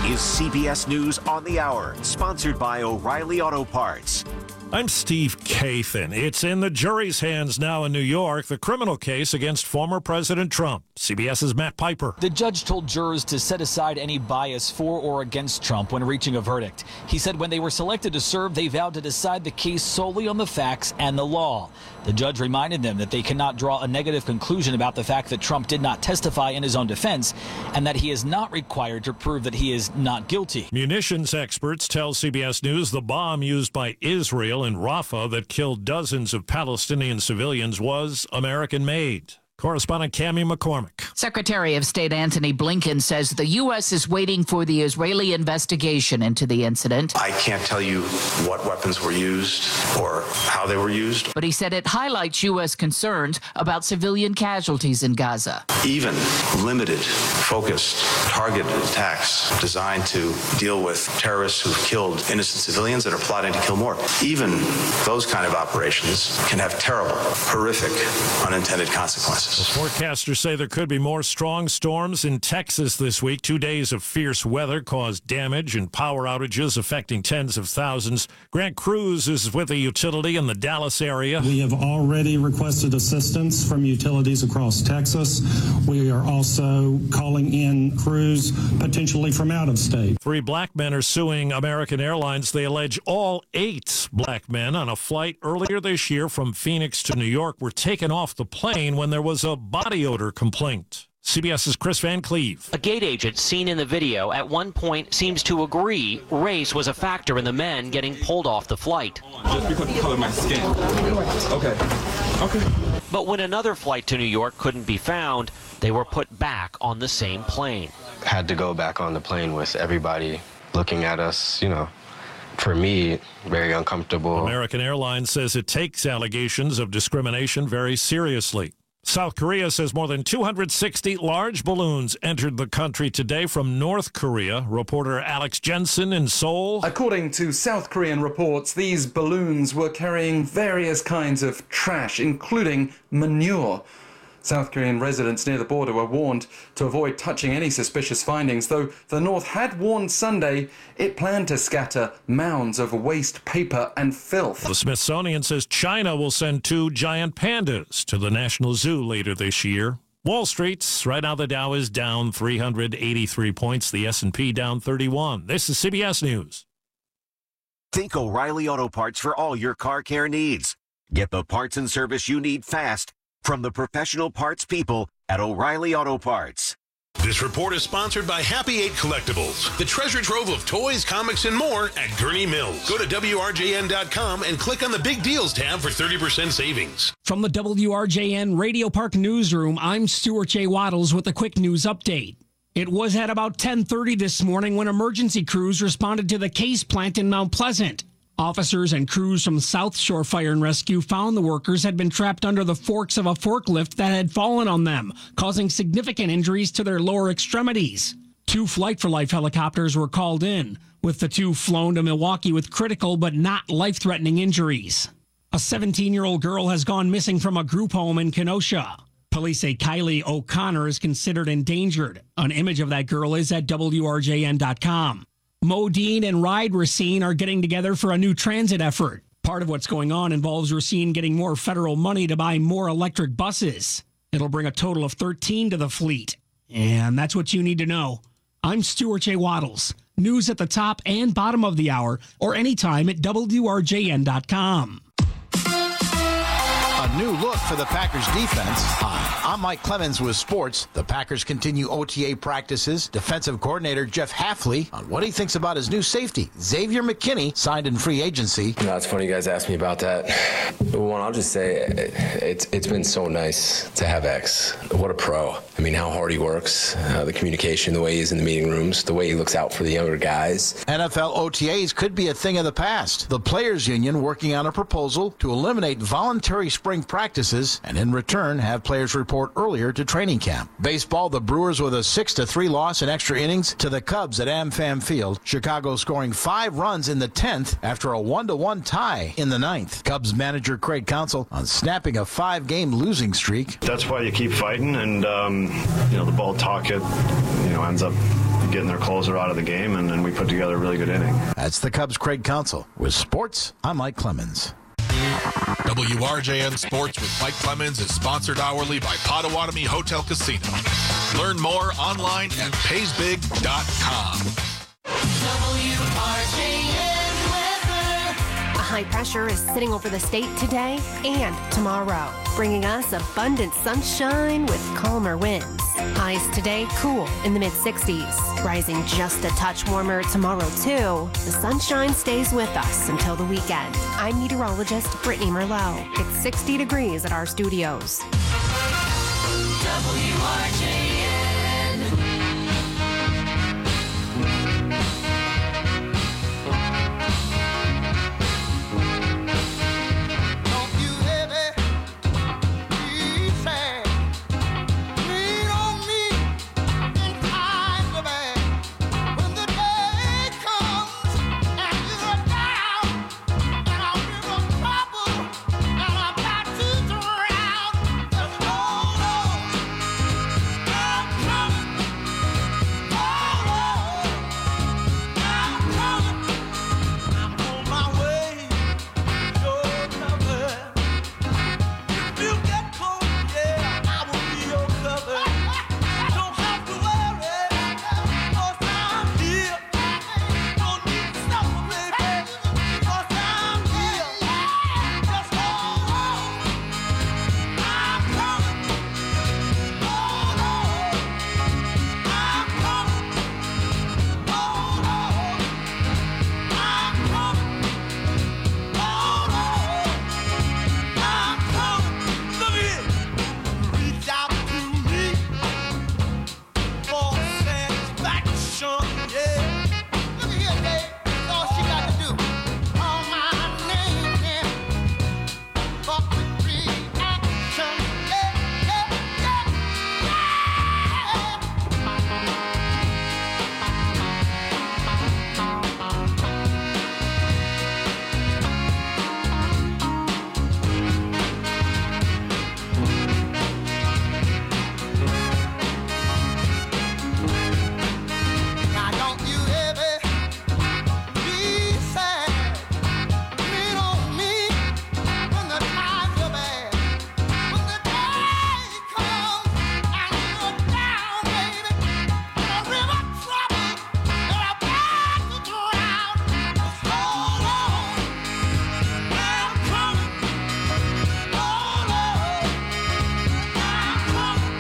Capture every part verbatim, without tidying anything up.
is C B S News on the Hour, sponsored by O'Reilly Auto Parts. I'm Steve Kathan. It's in the jury's hands now in New York, the criminal case against former President Trump. CBS's Matt Piper. The judge told jurors to set aside any bias for or against Trump when reaching a verdict. He said when they were selected to serve, they vowed to decide the case solely on the facts and the law. The judge reminded them that they cannot draw a negative conclusion about the fact that Trump did not testify in his own defense and that he is not required to prove that he is not guilty. Munitions experts tell C B S News the bomb used by Israel in Rafah that killed dozens of Palestinian civilians was American-made. Correspondent Cammie McCormick. Secretary of State Antony Blinken says the U S is waiting for the Israeli investigation into the incident. I can't tell you what weapons were used or how they were used. But he said it highlights U S concerns about civilian casualties in Gaza. Even limited, focused, targeted attacks designed to deal with terrorists who've killed innocent civilians and are plotting to kill more. Even those kind of operations can have terrible, horrific, unintended consequences. Forecasters say there could be more strong storms in Texas this week. Two days of fierce weather caused damage and power outages affecting tens of thousands. Grant Cruz is with a utility in the Dallas area. We have already requested assistance from utilities across Texas. We are also calling in crews potentially from out of state. Three black men are suing American Airlines. They allege all eight black men on a flight earlier this year from Phoenix to New York were taken off the plane when there was a body odor complaint. CBS's Chris Van Cleve. A gate agent seen in the video at one point seems to agree race was a factor in the men getting pulled off the flight. Just because of the color of my skin. Okay. Okay. But when another flight to New York couldn't be found, they were put back on the same plane. Had to go back on the plane with everybody looking at us, you know. For me, very uncomfortable. American Airlines says it takes allegations of discrimination very seriously. South Korea says more than two hundred sixty large balloons entered the country today from North Korea. Reporter Alex Jensen in Seoul. According to South Korean reports, these balloons were carrying various kinds of trash, including manure. South Korean residents near the border were warned to avoid touching any suspicious findings, though the North had warned Sunday it planned to scatter mounds of waste paper and filth. The Smithsonian says China will send two giant pandas to the National Zoo later this year. Wall Street, right now the Dow is down three hundred eighty-three points, the S and P down thirty-one. This is C B S News. Think O'Reilly Auto Parts for all your car care needs. Get the parts and service you need fast from the professional parts people at O'Reilly Auto Parts. This report is sponsored by Happy Eight Collectibles, the treasure trove of toys, comics, and more at Gurney Mills. Go to W R J N dot com and click on the Big Deals tab for thirty percent savings. From the W R J N Radio Park Newsroom, I'm Stuart J. Waddles with a quick news update. It was at about ten thirty this morning when emergency crews responded to the Case plant in Mount Pleasant. Officers and crews from South Shore Fire and Rescue found the workers had been trapped under the forks of a forklift that had fallen on them, causing significant injuries to their lower extremities. Two Flight for Life helicopters were called in, with the two flown to Milwaukee with critical but not life-threatening injuries. A seventeen-year-old girl has gone missing from a group home in Kenosha. Police say Kylie O'Connor is considered endangered. An image of that girl is at W R J N dot com. Modine and Ride Racine are getting together for a new transit effort. Part of what's going on involves Racine getting more federal money to buy more electric buses. It'll bring a total of thirteen to the fleet. And that's what you need to know. I'm Stuart J. Waddles. News at the top and bottom of the hour, or anytime at W R J N dot com. A new look for the Packers defense. Hi, I'm Mike Clemens with sports. The Packers continue O T A practices. Defensive coordinator Jeff Hafley on what he thinks about his new safety, Xavier McKinney, signed in free agency. You know, it's funny you guys asked me about that. One, I'll just say it's it's been so nice to have X. What a pro. I mean, how hard he works, uh, the communication, the way he's in the meeting rooms, the way he looks out for the younger guys. N F L O T As could be a thing of the past. The Players Union working on a proposal to eliminate voluntary spring practices and in return have players report earlier to training camp. Baseball, the Brewers with a six to three loss in extra innings to the Cubs at AmFam Field. Chicago scoring five runs in the tenth after a one to one tie in the ninth. Cubs manager Craig Counsell on snapping a five-game losing streak. That's why you keep fighting, and um, you know the ball talk it, you know ends up getting their closer out of the game, and, and we put together a really good inning. That's the Cubs' Craig Counsell. With sports, I'm Mike Clemens. W R J N Sports with Mike Clemens is sponsored hourly by Potawatomi Hotel Casino. Learn more online at pays big dot com. W R J N weather. A high pressure is sitting over the state today and tomorrow, bringing us abundant sunshine with calmer winds. Highs today cool in the mid sixties, rising just a touch warmer tomorrow too. The sunshine stays with us until the weekend. I'm meteorologist Brittany Merlot. It's sixty degrees at our studios. W R J N. Don't you ever be sad. Lean on me in times of bad. When the day comes and you're down, and I'm in trouble, and I'm about to drown, just hold on. I'm coming. Hold on. I'm coming. I'm on my way. You're covered. If you get cold, yeah, I will be your cover. Don't have to worry, 'cause I'm here. Don't need to suffer, baby, 'cause I'm here. Just hold on. I'm coming. Hold on. I'm coming. Hold on. I'm coming. Hold on. I'm coming. Look here. Reach out to me for satisfaction, yeah. Look here, babe. That's all she got to do. Call my name, yeah. For quick reaction, yeah, yeah, yeah, Now don't you ever be sad. Lean on me when the times are bad. When the day comes and you're down, baby, in a river trouble, and I'm about to drown. Just hold on. I'm coming. Hold on. I'm coming.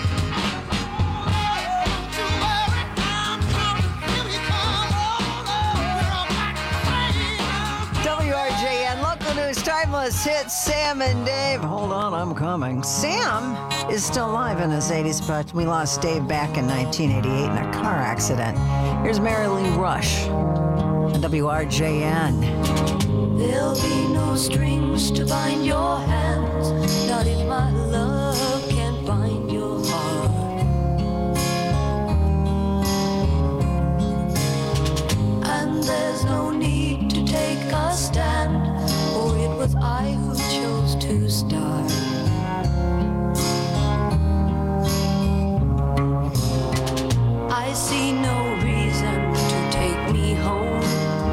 Don't you worry, I'm coming. Here you come. Hold on. We're about to fade. W R J N Local News Timeless Hits. Sam and Dave. Hold on, I'm coming. Sam is still alive in his eighties, but we lost Dave back in nineteen eighty-eight in a car accident. Here's Mary Lee Rush on W R J N. There'll be no strings to bind your hands, not if my love can't bind your heart. And there's no need to take a stand, for it was I who chose to start. I see no reason to take me home.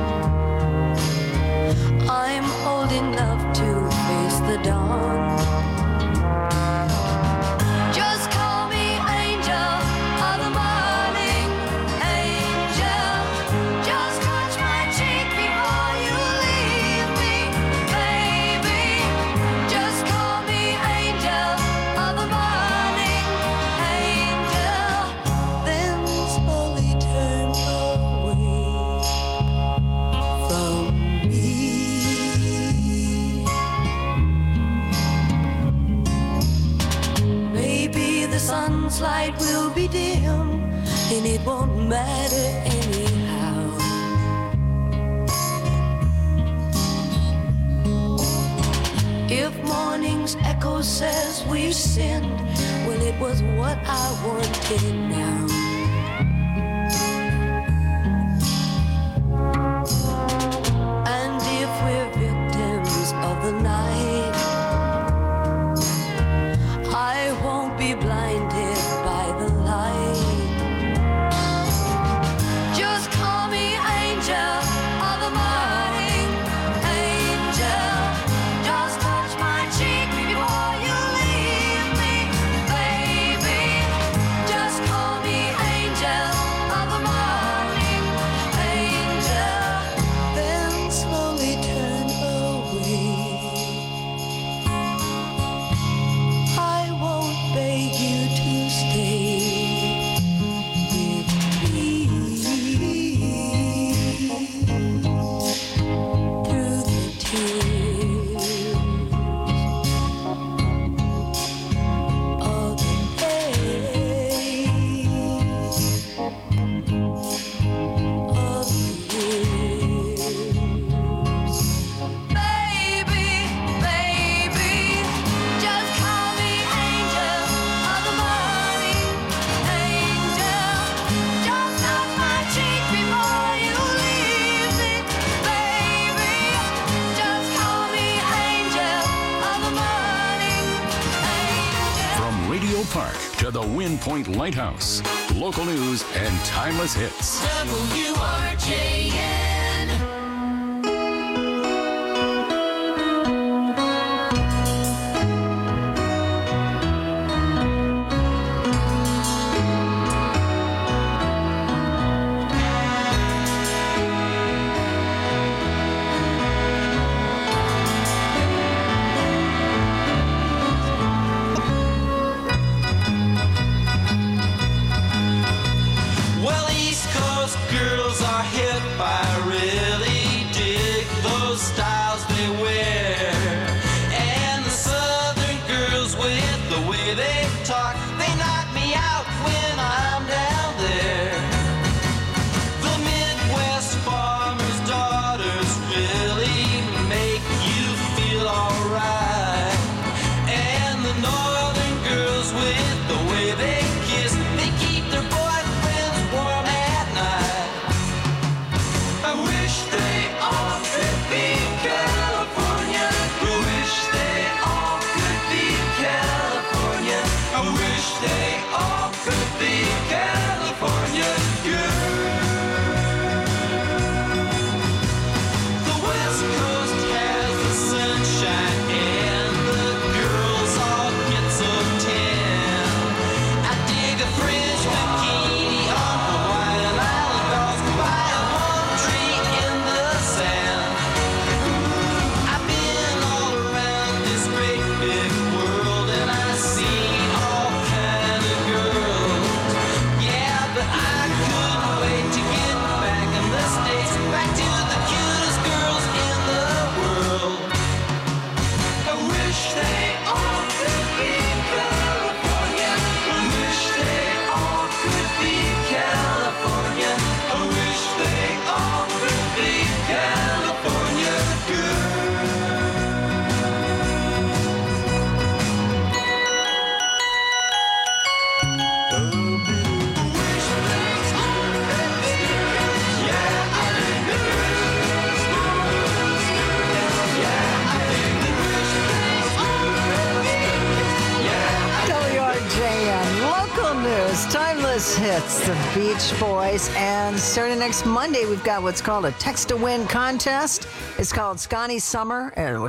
I'm old enough to face the dawn. Just call me angel of the morning, angel. Just touch my cheek before you leave me, baby. Just call me angel of the morning, angel. Then slowly turn away from maybe the sun's light will be dim, and it won't matter anyhow. If morning's echo says we've sinned, well, it was what I wanted now. And if we're victims of the night, I won't be blinded by the light. to the Wind Point Lighthouse. Local news and timeless hits. W R J N. Well, East Coast girls are hip. I really dig those styles they wear. And the Southern girls with the way they talk, they knock me out when I'm down there. The Midwest farmers' daughters really make you feel alright. And the Northern girls with the way they kiss, they keep their boyfriends warm at night. I wish they all could be California. I wish they all could be California. I wish they all could be California girls. The West Coast has the sunshine and the girls all get so tan. I dig a French bikini on Hawaiian Island girls by a palm tree in the sand. I've been all around this great big world and I've seen all kind of girls. Yeah, but I couldn't wait to get back in the States, back to the cutest girls in the world. I wish they all could be California. I wish they all could be California. I wish they all could be California W R J N, local news, timeless hits, the Beach Boys. And starting next Monday, we've got what's called a Text to Win contest. It's called Scotty Summer in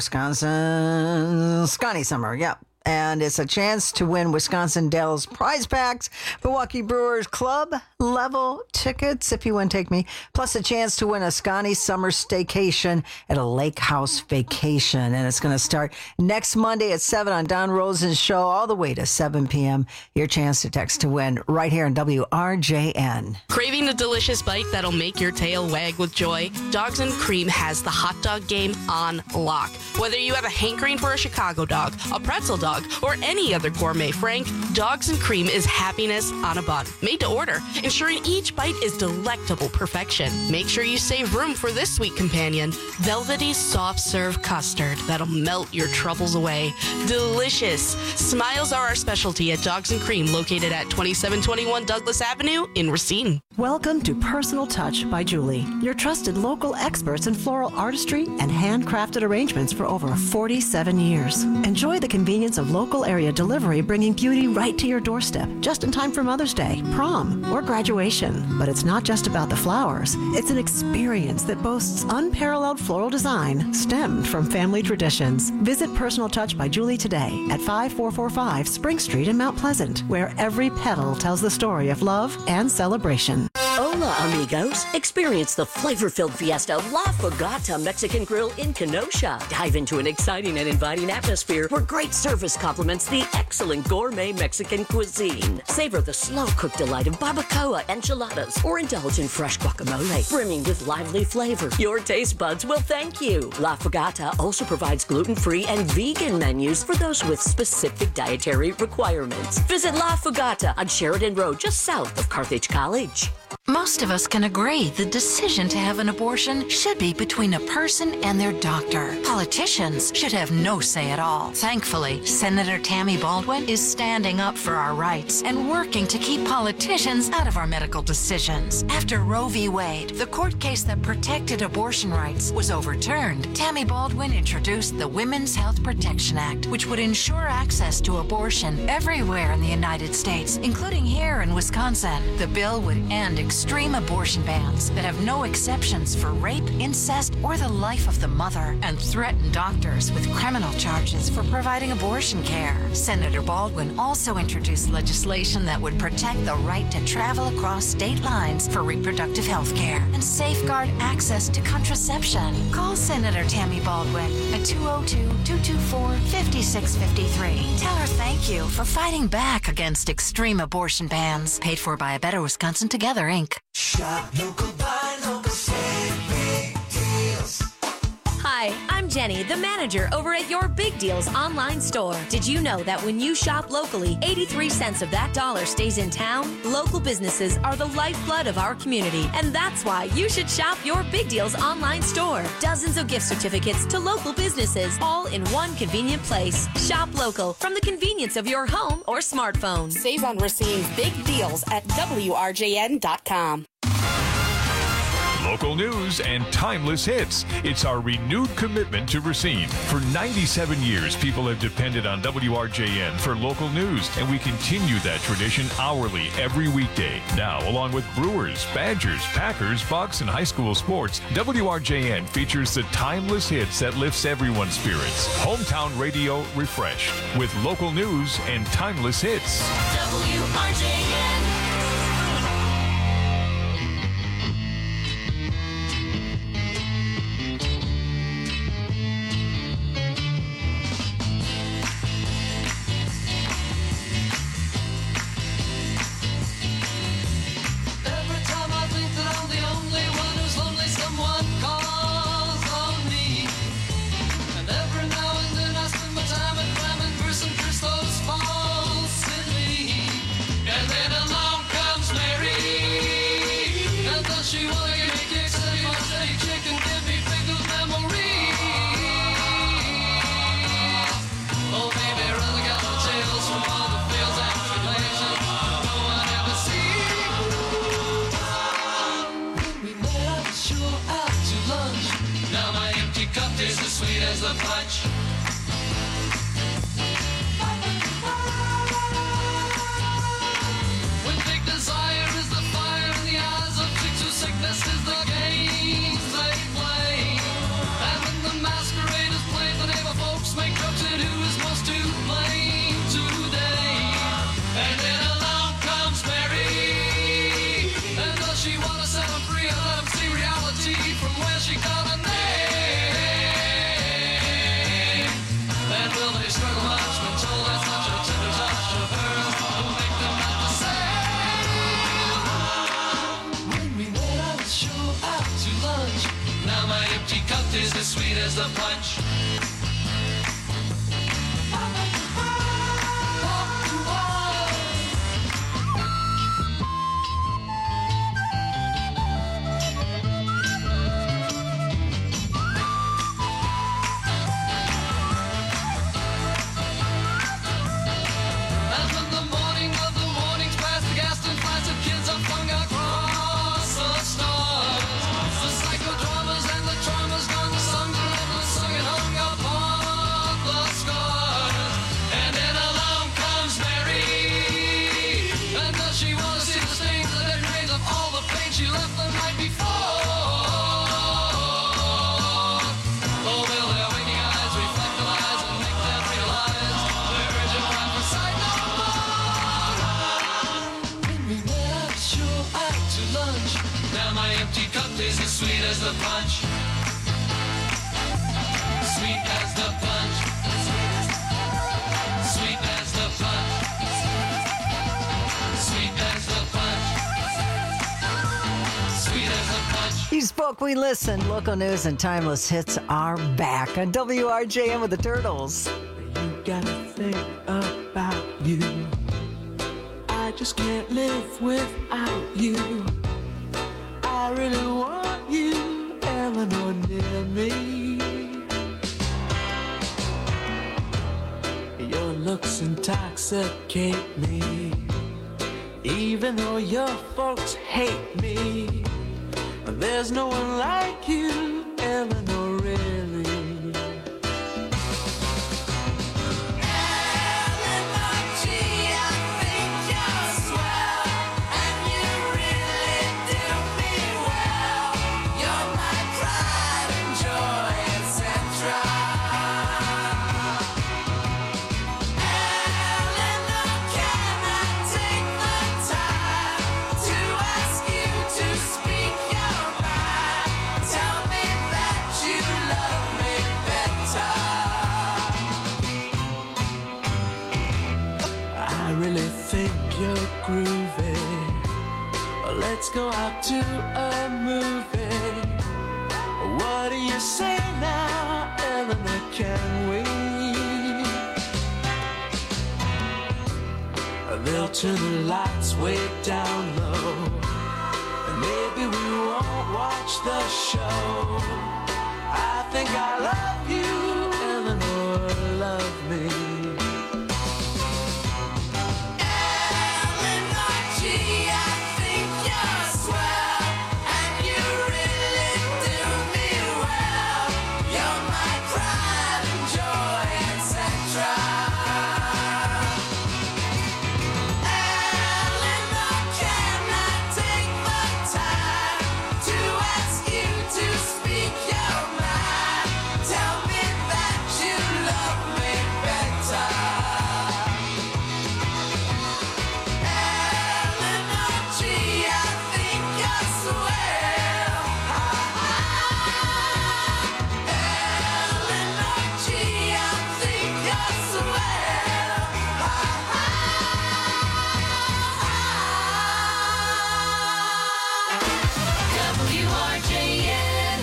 Wisconsin. Scotty Summer, yep. And it's a chance to win Wisconsin Dells prize packs, Milwaukee Brewers Club level tickets, if you want to take me, plus a chance to win a Scotty Summer staycation at a lake house vacation. And it's going to start next Monday at seven on Don Rosen's show, all the way to seven p.m. Your chance to text to win right here on W R J N. Craving a delicious bite that'll make your tail wag with joy? Dogs and Cream has the hot dog game on lock. Whether you have a hankering for a Chicago dog, a pretzel dog, or any other gourmet frank, Dogs and Cream is happiness on a bun. Made to order, ensuring each bite is delectable perfection. Make sure you save room for this sweet companion, velvety soft serve custard that'll melt your troubles away. Delicious. Smiles are our specialty at Dogs and Cream, located at twenty-seven twenty-one Douglas Avenue in Racine. Welcome to Personal Touch by Julie, your trusted local experts in floral artistry and handcrafted arrangements for over forty-seven years. Enjoy the convenience of local area delivery, bringing beauty right to your doorstep, just in time for Mother's Day, prom, or graduation. But it's not just about the flowers. It's an experience that boasts unparalleled floral design stemmed from family traditions. Visit Personal Touch by Julie today at five four four five Spring Street in Mount Pleasant, where every petal tells the story of love and celebration. Hola, amigos. Experience the flavor-filled fiesta La Fogata Mexican Grill in Kenosha. Dive into an exciting and inviting atmosphere where great service complements the excellent gourmet Mexican cuisine. Savor the slow-cooked delight of barbacoa enchiladas or indulge in fresh guacamole, brimming with lively flavor. Your taste buds will thank you. La Fogata also provides gluten-free and vegan menus for those with specific dietary requirements. Visit La Fogata on Sheridan Road, just south of Carthage College. Most of us can agree the decision to have an abortion should be between a person and their doctor. Politicians should have no say at all. Thankfully, Senator Tammy Baldwin is standing up for our rights and working to keep politicians out of our medical decisions. After Roe v. Wade, the court case that protected abortion rights, was overturned, Tammy Baldwin introduced the Women's Health Protection Act, which would ensure access to abortion everywhere in the United States, including here in Wisconsin. The bill would end extreme abortion bans that have no exceptions for rape, incest, or the life of the mother, and threaten doctors with criminal charges for providing abortion care. Senator Baldwin also introduced legislation that would protect the right to travel across state lines for reproductive health care and safeguard access to contraception. Call Senator Tammy Baldwin at two oh two, two two four, five six five three. Tell her thank you for fighting back against extreme abortion bans. Paid for by A Better Wisconsin Together, Incorporated. Shop local, buy local, save big deals. Hi, I'm Jenny, the manager over at Your Big Deals online store. Did you know that when you shop locally, eighty-three cents of that dollar stays in town? Local businesses are the lifeblood of our community, and that's why you should shop Your Big Deals online store. Dozens of gift certificates to local businesses, all in one convenient place. Shop local from the convenience of your home or smartphone. Save on Racine's big deals at W R J N dot com. Local news and timeless hits. It's our renewed commitment to Racine. For ninety-seven years, people have depended on W R J N for local news, and we continue that tradition hourly every weekday. Now, along with Brewers, Badgers, Packers, Bucks, and high school sports, W R J N features the timeless hits that lifts everyone's spirits. Hometown radio refreshed with local news and timeless hits. W R J N. We listen. Local news and timeless hits are back on W R J M with the Turtles. You gotta think about you. I just can't live without you. I really want you, Eleanor, near me. Your looks intoxicate me, even though your folks hate me. There's no one like you, Eleanor, really. Eleanor, gee, I think you're swell, and you really do me well. You're my pride and joy, et cetera. Eleanor, can I take the time to ask you to speak your mind? Tell me that you love me better. I really think you're groovy. Let's go out to a movie. What do you say now, Eleanor, can we? They'll turn the lights way down low, and maybe we won't watch the show. I think I love you, Eleanor, love me. Eleanor, gee, I think you're swell, and you really do me well. You're my pride and joy, et cetera. Eleanor, can I take the time to ask you to speak your mind? Tell me that you love me better. Eleanor, gee, I think you're swell. Eleanor, gee, I think you're swell. W R J N.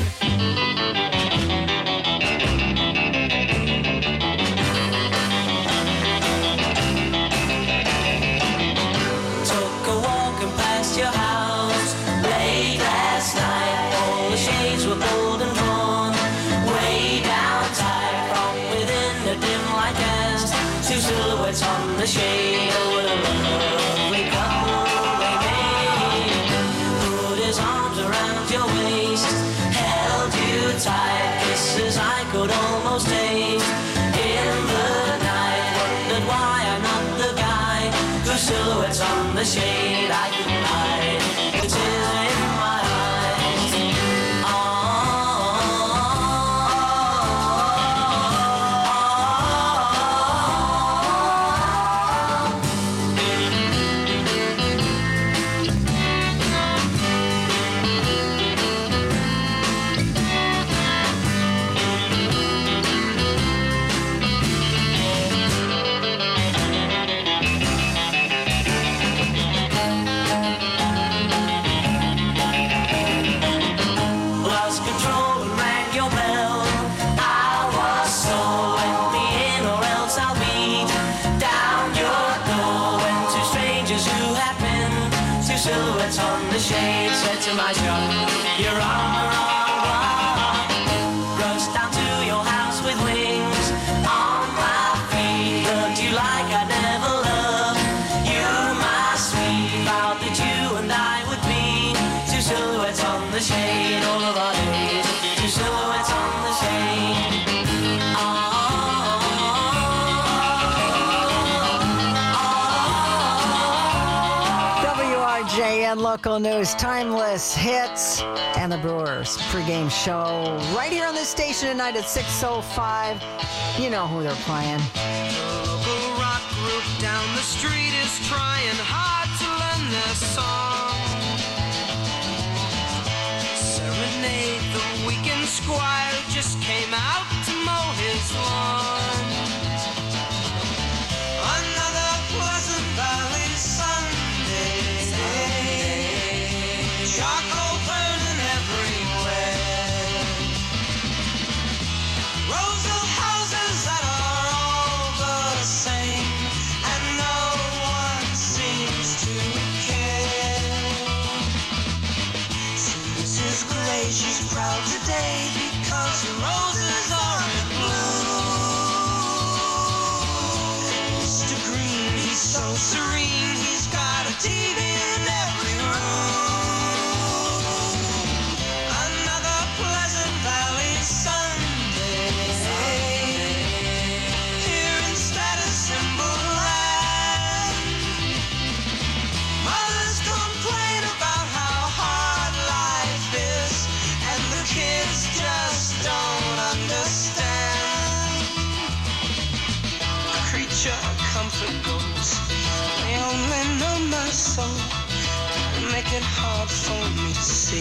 Took a walk and past your house late last night. All the shades were pulled and drawn way down tight. From within the dim light cast two silhouettes on the shade. Oh, what a lovely couple they made. Put his arms around your waist, held you tight. Kisses I could almost taste in the night. Wondered why I'm not the guy whose silhouettes on the shade I can hide. It is in my eyes. Lost control and rang your bell. I was so let me in or else I'll beat down your door. When two strangers who had been two silhouettes on the shade said to my shop, you're on the wrong one. Rushed down to your house with wings on my feet. Looked you like I never loved you, my sweet. Vowed that you and I would be two silhouettes on the shade all of our days. Two silhouettes on the shade. W R J N Local News, timeless hits, and the Brewers pregame show right here on this station tonight at six oh five. You know who they're playing. The local rock group down the street is trying hard to learn their song. Serenade the weekend squire who just came out to mow his lawn. Another Pleasant Valley Sunday. Charcoal burning everywhere. Rows of houses that are all the same, and no one seems to care. Soon as it hard for me to see.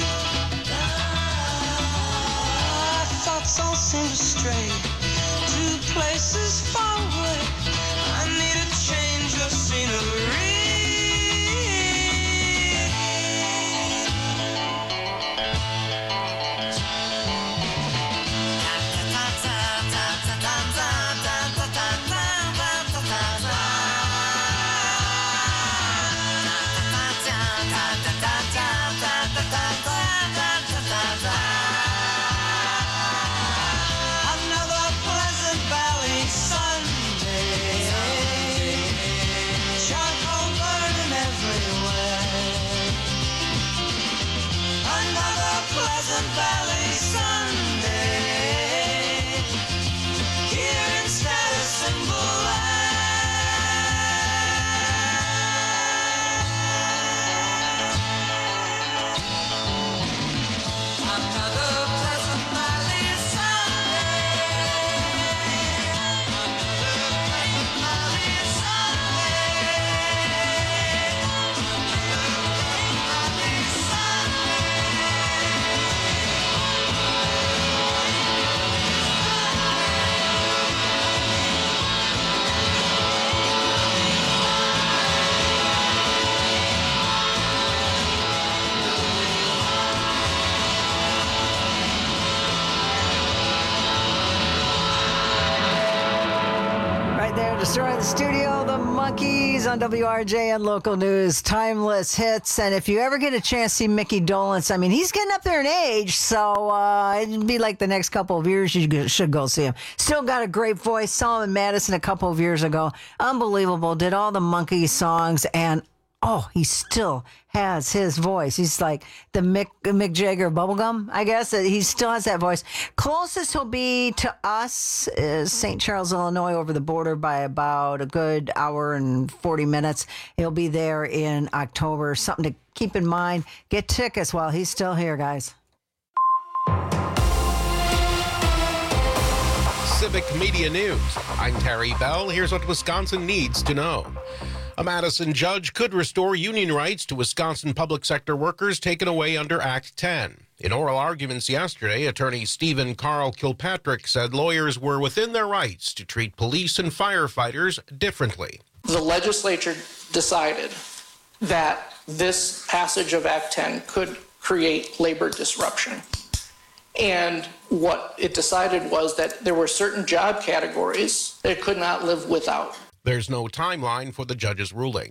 Our thoughts all seem to stray to places far away. I need a change of scenery. Another Pleasant Valley Sunday, charcoal burning everywhere. Another Pleasant Valley Sunday, here in Status Symbol Another Pleasant Valley Right there, destroying the studio, the Monkees on W R J N Local News, timeless hits. And if you ever get a chance to see Mickey Dolenz, I mean, he's getting up there in age, so uh, it'd be like the next couple of years you go- should go see him. Still got a great voice. Saw him in Madison a couple of years ago. Unbelievable. Did all the Monkees songs, and oh, he still has his voice. He's like the Mick, Mick Jagger bubblegum, I guess. He still has that voice. Closest he'll be to us is Saint Charles, Illinois, over the border by about a good hour and forty minutes. He'll be there in October. Something to keep in mind. Get tickets while he's still here, guys. Civic Media News. I'm Terry Bell. Here's what Wisconsin needs to know. A Madison judge could restore union rights to Wisconsin public sector workers taken away under Act ten. In oral arguments yesterday, attorney Stephen Carl Kilpatrick said lawyers were within their rights to treat police and firefighters differently. The legislature decided that this passage of Act ten could create labor disruption. And what it decided was that there were certain job categories that it could not live without. There's no timeline for the judge's ruling.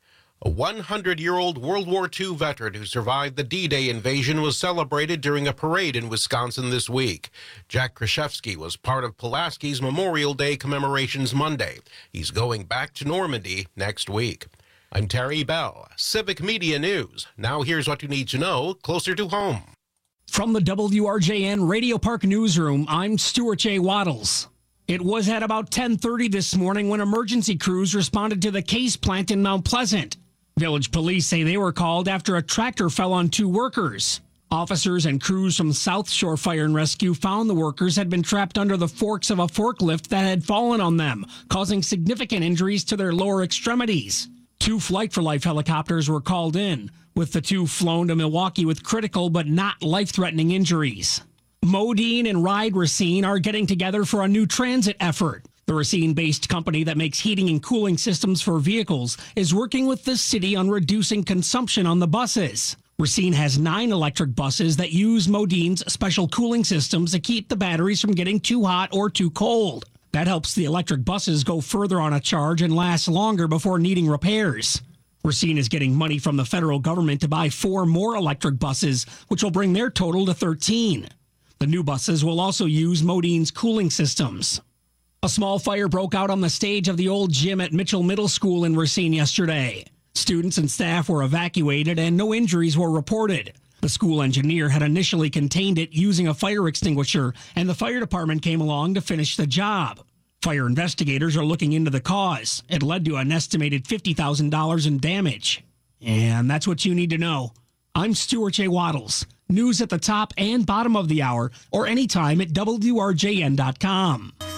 A one hundred year old World War Two veteran who survived the D-Day invasion was celebrated during a parade in Wisconsin this week. Jack Kraszewski was part of Pulaski's Memorial Day commemorations Monday. He's going back to Normandy next week. I'm Terry Bell, Civic Media News. Now here's what you need to know closer to home. From the W R J N Radio Park Newsroom, I'm Stuart J. Waddles. It was at about ten thirty this morning when emergency crews responded to the Case plant in Mount Pleasant. Village police say they were called after a tractor fell on two workers. Officers and crews from South Shore Fire and Rescue found the workers had been trapped under the forks of a forklift that had fallen on them, causing significant injuries to their lower extremities. Two Flight for Life helicopters were called in, with the two flown to Milwaukee with critical but not life-threatening injuries. Modine and Ride Racine are getting together for a new transit effort. The Racine-based company that makes heating and cooling systems for vehicles is working with the city on reducing consumption on the buses. Racine has nine electric buses that use Modine's special cooling systems to keep the batteries from getting too hot or too cold. That helps the electric buses go further on a charge and last longer before needing repairs. Racine is getting money from the federal government to buy four more electric buses, which will bring their total to thirteen. The new buses will also use Modine's cooling systems. A small fire broke out on the stage of the old gym at Mitchell Middle School in Racine yesterday. Students and staff were evacuated and no injuries were reported. The school engineer had initially contained it using a fire extinguisher, and the fire department came along to finish the job. Fire investigators are looking into the cause. It led to an estimated fifty thousand dollars in damage. And that's what you need to know. I'm Stuart J. Waddles. News at the top and bottom of the hour, or anytime at W R J N dot com.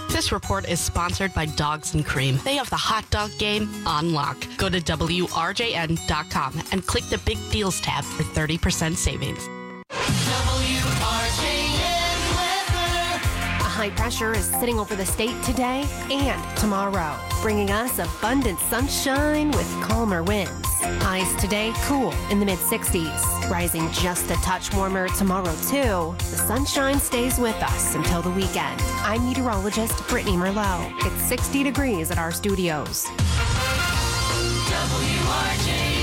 This report is sponsored by Dogs and Cream. They have the hot dog game on lock. Go to W R J N dot com and click the Big Deals tab for thirty percent savings. W R J N weather. A high pressure is sitting over the state today and tomorrow, bringing us abundant sunshine with calmer winds. Highs today cool in the mid sixties, rising just a touch warmer tomorrow too. The sunshine stays with us until the weekend. I'm meteorologist Brittany Merlot. It's sixty degrees at our studios. W R J N.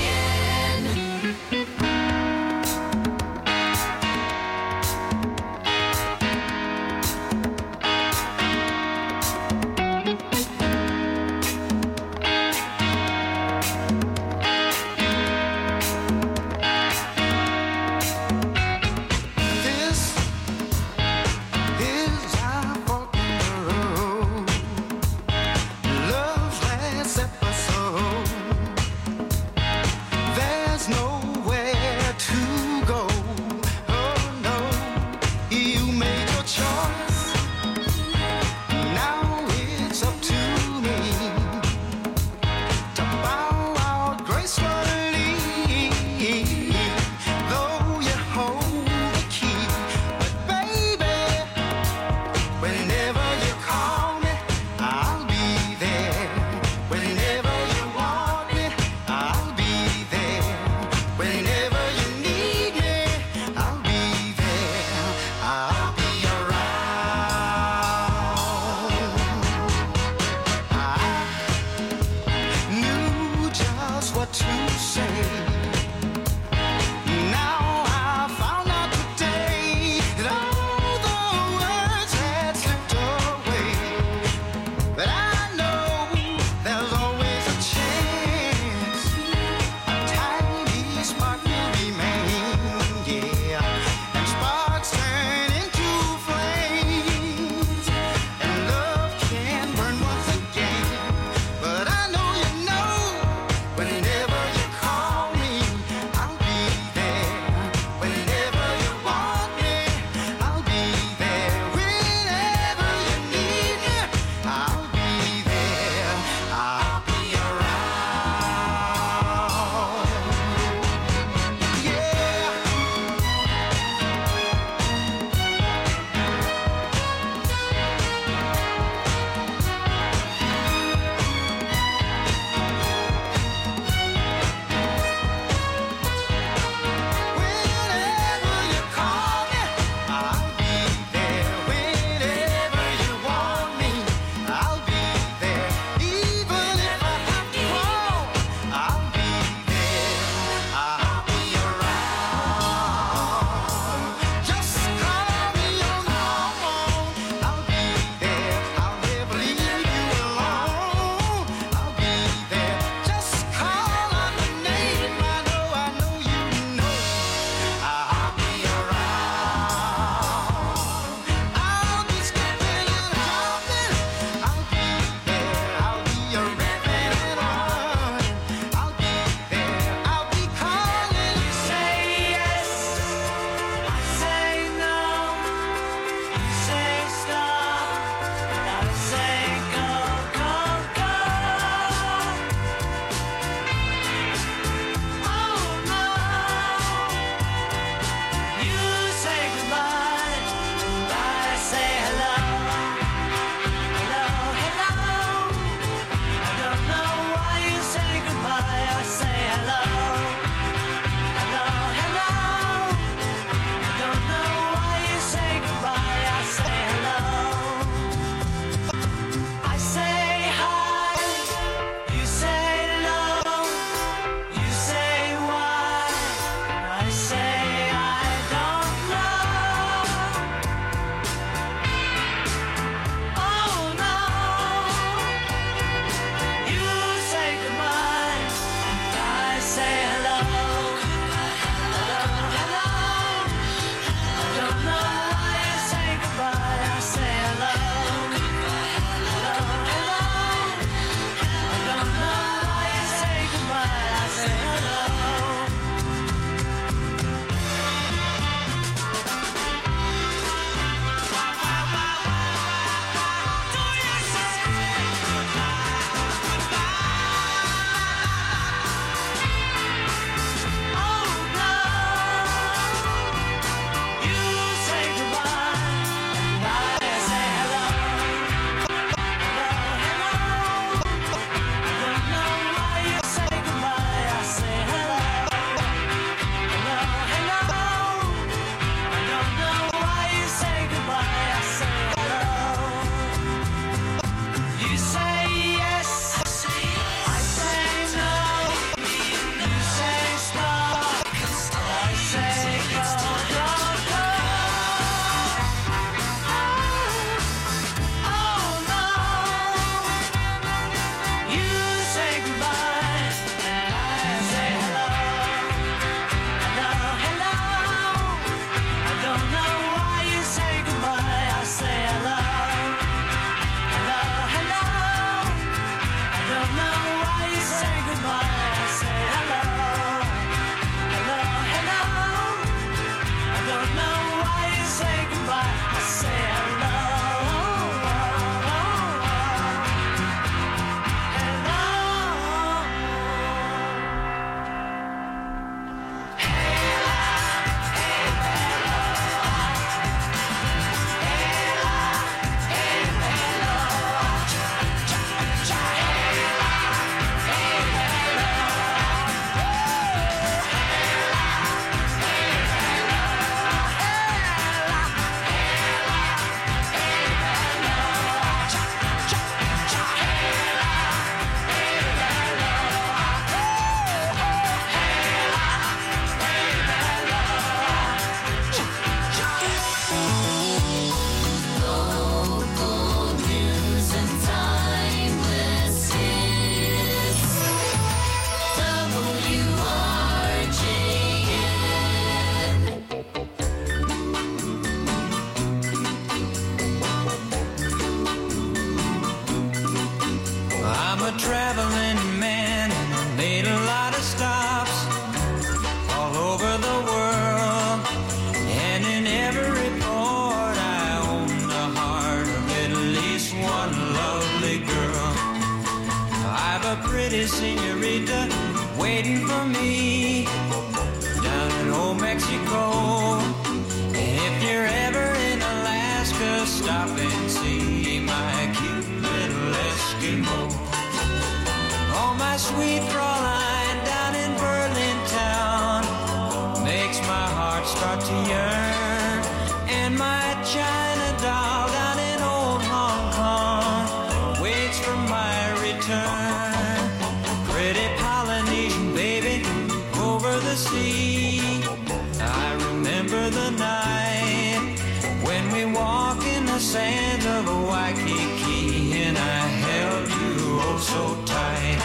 traveling man and made a lot of stops all over the world. And in every port I owned the heart of at least one lovely girl. I've a pretty senorita waiting for me down in old Mexico. And if you're ever in Alaska, stop and see my cute little Eskimo. Oh, my sweet Fraulein down in Berlin town makes my heart start to yearn. And my China doll down in old Hong Kong waits for my return. Pretty Polynesian baby over the sea, I remember the night when we walked in the sands of Waikiki and I held you oh so tight.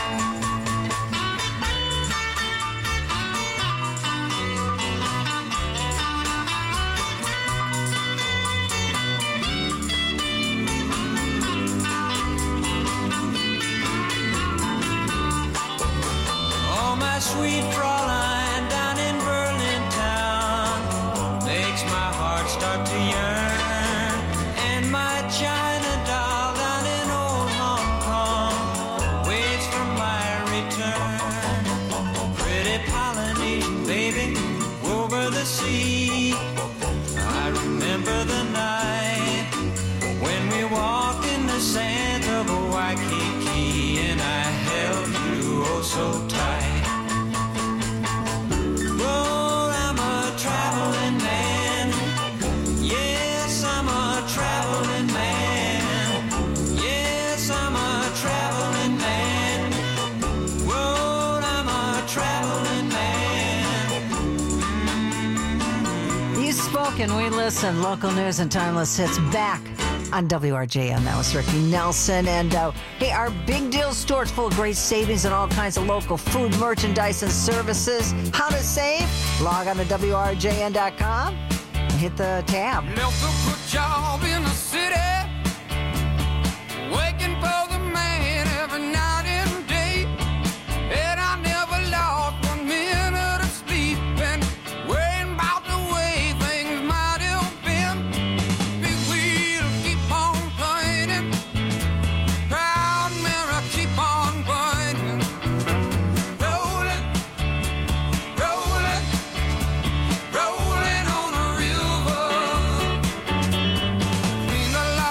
Oh, my sweet Fraulein down in Berlin town makes my heart start to yearn. And my China doll down in old Hong Kong waits for my return. Pretty Polynesian baby over the sea, I remember the night when we walked in the sands of Waikiki and I held you oh so tight. Oh, I'm a traveling man. Yes, I'm a traveling man. Yes, I'm a traveling man. Whoa, I'm a traveling man. You spoke and we listen. Local news and timeless hits back on W R J M. That was Ricky Nelson. And uh, hey, our Big Deal store is full of great savings and all kinds of local food, merchandise, and services. How to save? Log on to W R J N dot com and hit the tab. Left a good job in the city, working for the man every night and day. And I never lost one minute of sleep and worrying about the way things might have been. Big wheel keep on turning, proud mirror keep on burning. Rolling, rolling, rolling on a river. Mean a lot.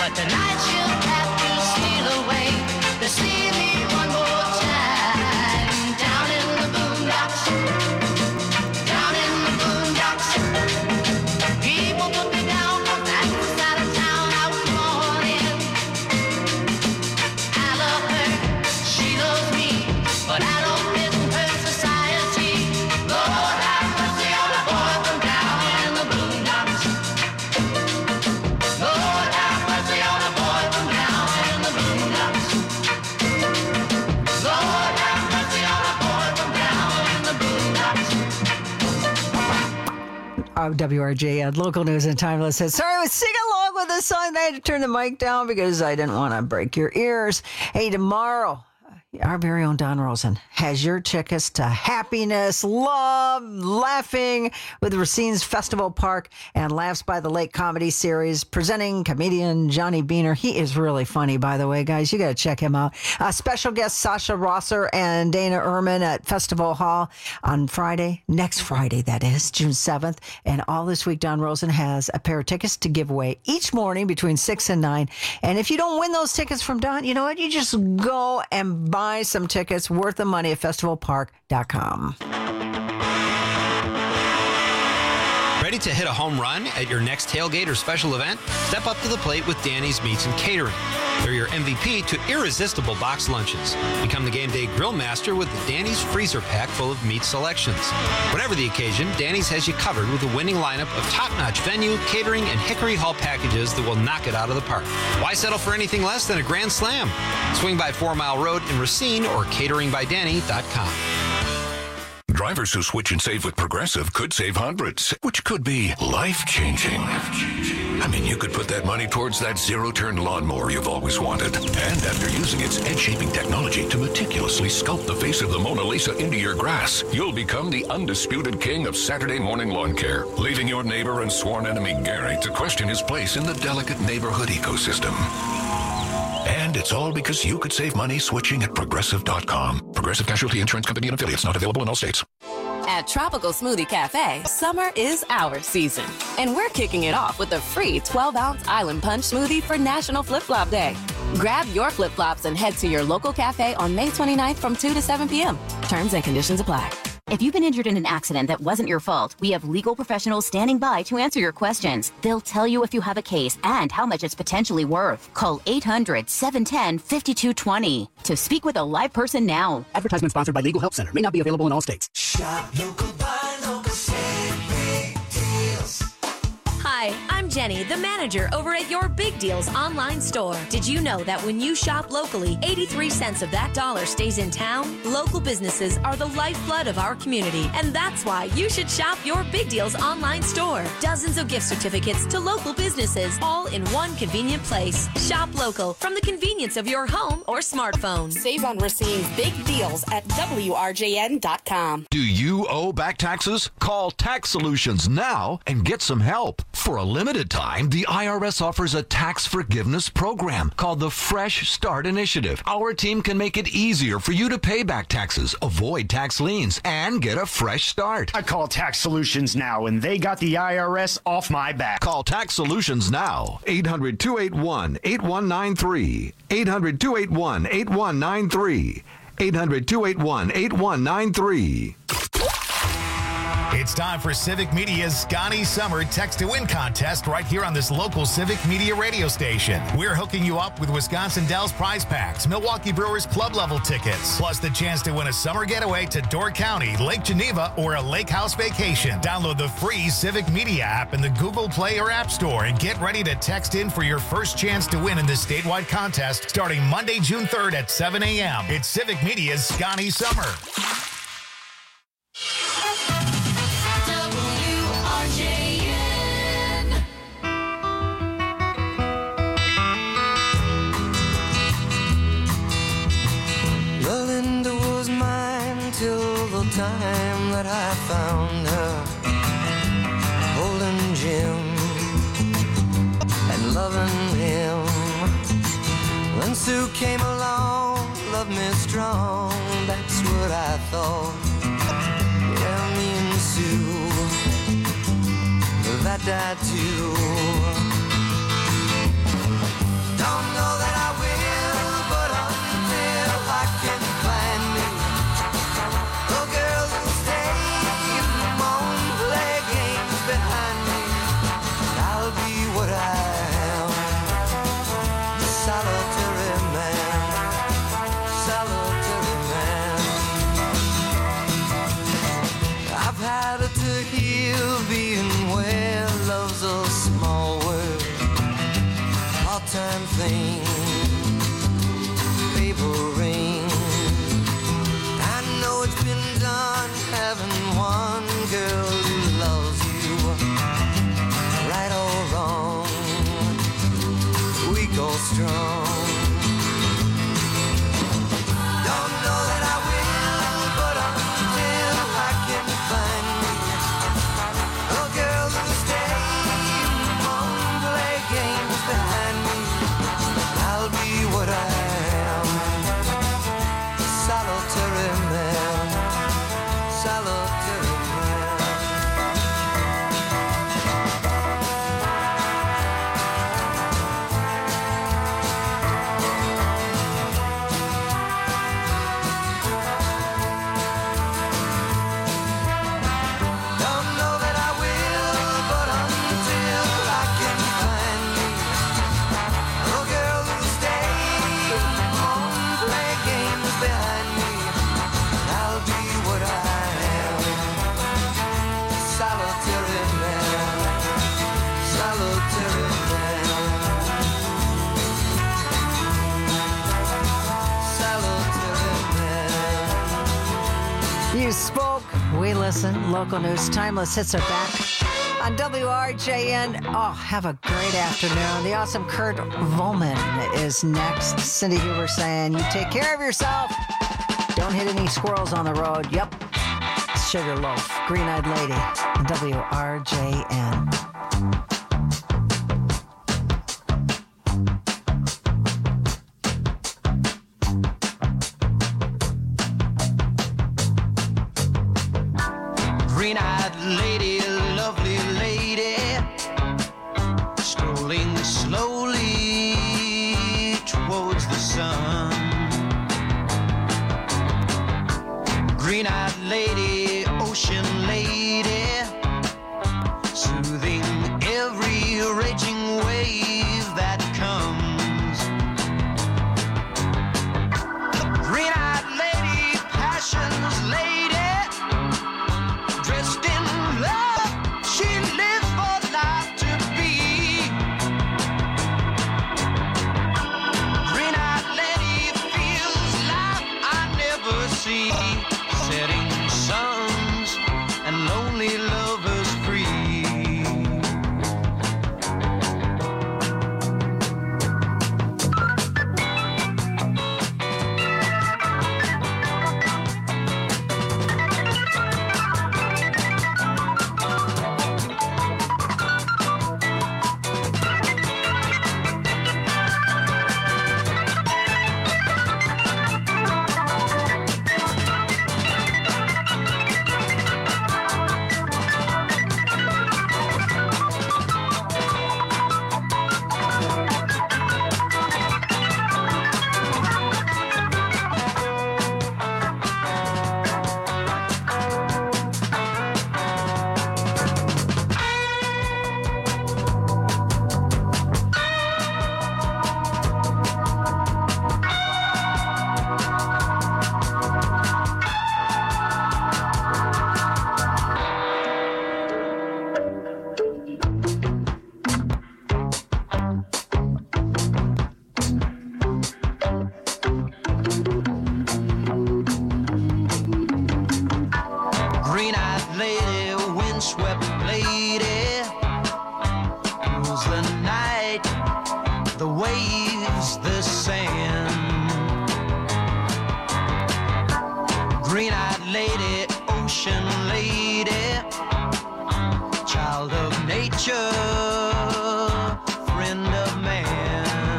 But tonight she'll have to steal away to see me one more time. Down in the boondocks, down in the boondocks. People put me down on that side of town I was born in. I love her, she loves me, but I don't fit in her society. Lord have mercy on a boy from down in the boondocks. Lord have mercy on a boy from down in the boondocks. Lord have mercy on a boy from down in the boondocks. Oh, W R J N, local news and timeless hits. Sorry, I was singing along with this song. I had to turn the mic down because I didn't want to break your ears. Hey, tomorrow, our very own Don Rosen has your tickets to happiness, love, laughing with Racine's Festival Park and Laughs by the Lake comedy series, presenting comedian Johnny Beaner. He is really funny, by the way, guys. You got to check him out. Uh, special guests Sasha Rosser and Dana Ehrman at Festival Hall on Friday, next Friday, that is, June seventh. And all this week, Don Rosen has a pair of tickets to give away each morning between six and nine. And if you don't win those tickets from Don, you know what? You just go and buy some tickets worth the money at festival park dot com. Ready to hit a home run at your next tailgate or special event? Step up to the plate with Danny's Meats and Catering. They're your M V P to irresistible box lunches. Become the game day grill master with the Danny's freezer pack full of meat selections. Whatever the occasion, Danny's has you covered with a winning lineup of top-notch venue, catering, and Hickory Hall packages that will knock it out of the park. Why settle for anything less than a grand slam? Swing by Four Mile Road in Racine or catering by danny dot com. Drivers who switch and save with Progressive could save hundreds, which could be life-changing. I mean, you could put that money towards that zero-turn lawnmower you've always wanted. And after using its edge-shaping technology to meticulously sculpt the face of the Mona Lisa into your grass, you'll become the undisputed king of Saturday morning lawn care, leaving your neighbor and sworn enemy Gary to question his place in the delicate neighborhood ecosystem. And it's all because you could save money switching at Progressive dot com. Progressive Casualty Insurance Company and affiliates, not available in all states. At Tropical Smoothie Cafe, summer is our season. And we're kicking it off with a free twelve-ounce Island Punch smoothie for National Flip Flop Day. Grab your flip-flops and head to your local cafe on May twenty-ninth from two to seven p.m. Terms and conditions apply. If you've been injured in an accident that wasn't your fault, we have legal professionals standing by to answer your questions. They'll tell you if you have a case and how much it's potentially worth. Call eight hundred, seven one zero, five two two zero to speak with a live person now. Advertisement sponsored by Legal Help Center. May not be available in all states. Shop local, buy local, save big deals. Hi, I'm Jenny, the manager over at Your Big Deals online store. Did you know that when you shop locally, eighty-three cents of that dollar stays in town? Local businesses are the lifeblood of our community, and that's why you should shop Your Big Deals online store. Dozens of gift certificates to local businesses, all in one convenient place. Shop local from the convenience of your home or smartphone. Save on Racine's big deals at W R J N dot com. Do you owe back taxes? Call Tax Solutions now and get some help. For a limited time, the I R S offers a tax forgiveness program called the Fresh Start Initiative. Our team can make it easier for you to pay back taxes, avoid tax liens, and get a fresh start. I call Tax Solutions now, and they got the I R S off my back. Call Tax Solutions now. eight hundred, two eight one, eight one nine three. eight hundred, two eight one, eight one nine three. eight hundred, two eight one, eight one nine three. It's time for Civic Media's Scotty Summer Text to Win contest right here on this local Civic Media radio station. We're hooking you up with Wisconsin Dells prize packs, Milwaukee Brewers club level tickets, plus the chance to win a summer getaway to Door County, Lake Geneva, or a lake house vacation. Download the free Civic Media app in the Google Play or App Store and get ready to text in for your first chance to win in this statewide contest starting Monday, June third at seven a.m. It's Civic Media's Scotty Summer. Linda was mine till the time that I found her, holding Jim and loving him. When Sue came along, loved me strong, that's what I thought. Yeah, me and Sue, that died too. thing. Paper ring. I know it's been done having one girl who loves you, right or wrong, weak or strong. Don't know that I will, but until I can find me a girl who'll stay won't play games behind me, I'll be what I am, solitary man, solitary man. Don't know that I will, but until I can find me a girl who'll stay won't play games behind me, I'll be what I am, solitary man, solitary man, solitary man. You spoke, we listen. Local news, timeless hits are back on W R J N. Oh, have a great afternoon. The awesome Kurt Volman is next. Cindy Huber saying, you take care of yourself. Don't hit any squirrels on the road. Yep. Sugar Loaf, Green-Eyed Lady, W R J N. Green-eyed lady, lovely lady, strolling slowly towards the sun. Green-eyed lady, ocean lady, soothing every raging wave that comes. Green-eyed lady, passion's lady, dressed in love, she lives for life to be. Green-eyed lady feels life I never see, setting suns and lonely lovers free. Green-eyed lady, windswept lady, rules the night, the waves, the sand. Green-eyed lady, ocean lady, child of nature, friend of man.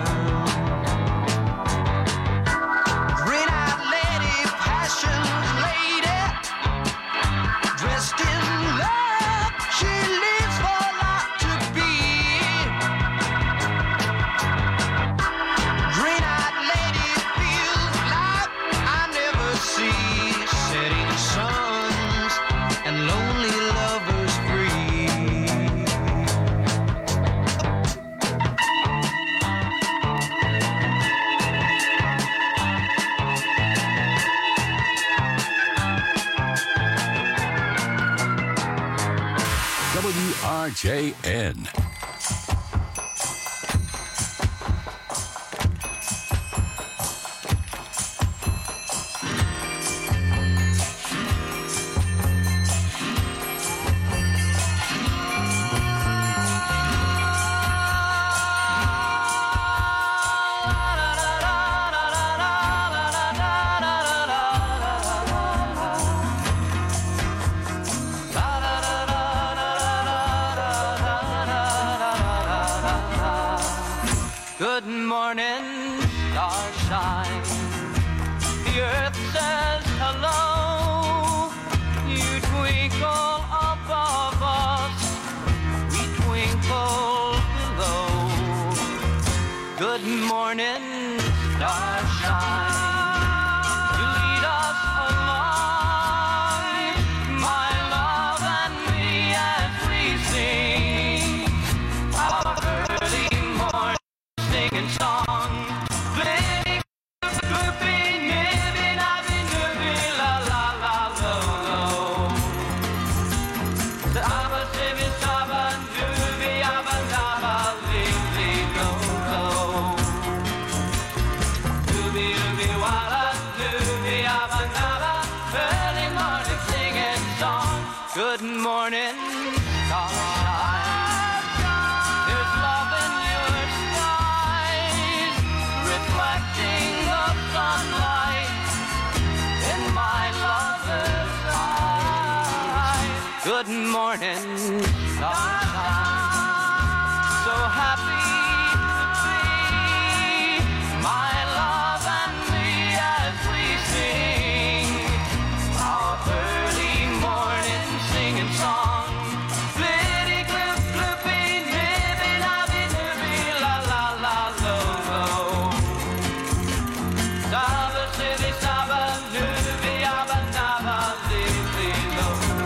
Green-eyed lady, passion's lady, dressed in love, she lives for life to be. Green-eyed lady feels life I never see, setting suns and lonely lovers free. W R J N. morning, starshine. The earth says hello. You twinkle above us, we twinkle below. Good morning, starshine. You lead us along, my love and me, as we sing our early morning singing song. Bling, drooping, nibby, nabby, nibby, la, la, la, lo, lo. The abba, sibby, sabba, doobie, abba, dabba, ling, ling, lo, lo. Doobie, doobie, walla, doobie, abba, dabba, early morning singing song. Good morning, starshine. There's love in your skies, reflecting the sunlight in my lover's eyes. Good morning, starshine.